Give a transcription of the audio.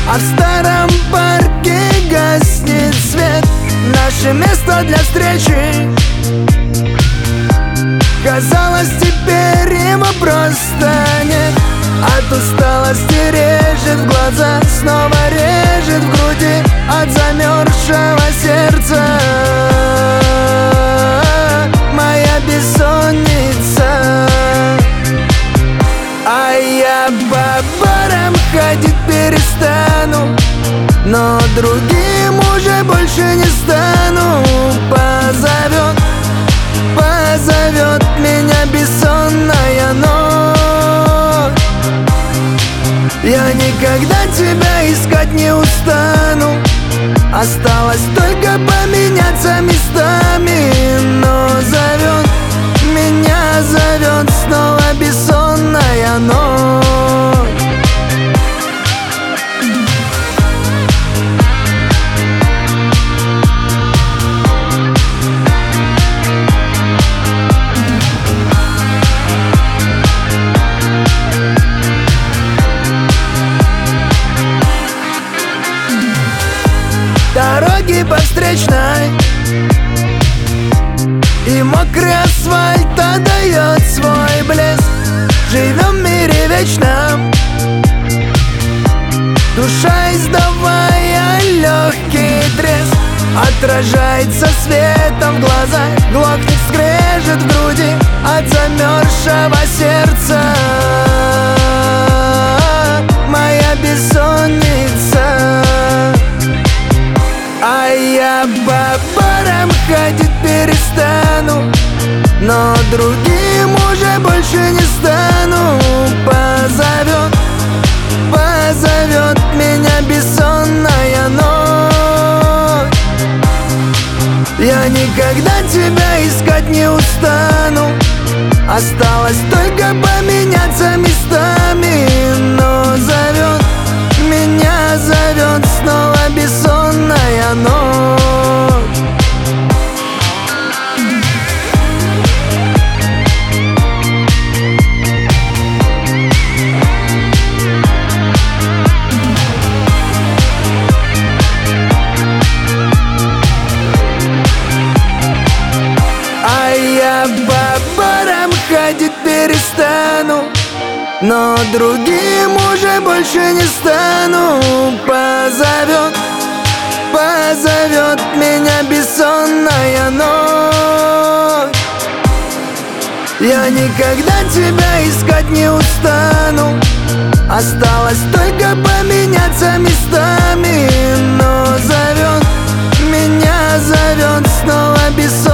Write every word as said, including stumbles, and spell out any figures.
А в старом парке гаснет свет. Наше место для встречи, казалось, теперь его просто нет. От усталости режет в глаза, снова режет в груди от замерзшего сердца. Моя бессонница. А я по барам ходить перестану, но другим уже больше не стану. Позовет, позовет меня бессонная ночь. Я никогда тебя искать не устану. Осталось только поменяться местами. Но зовет, меня зовет снова бессонная ночь. Дороги по встречной, и мокрый асфальт отдает свой блеск. Живем в мире вечном, душа издавая легкий треск. Отражается светом в глазах, глохнет скрежет в груди от замерзшего сердца. Моя бессонница. А я по барам ходить перестану, но другим уже больше не стану. Позовет, позовет меня бессонная ночь. Я никогда тебя искать не устану. Осталось только поменяться местами. Но зовет, меня зовет снова бессонная ночь. А я по барам ходить перестану, но другим уже больше не стану. Позовет, позовет меня бессонная ночь. Я никогда тебя искать не устану. Осталось только поменяться местами. Но зовет, меня зовет снова бессонная ночь.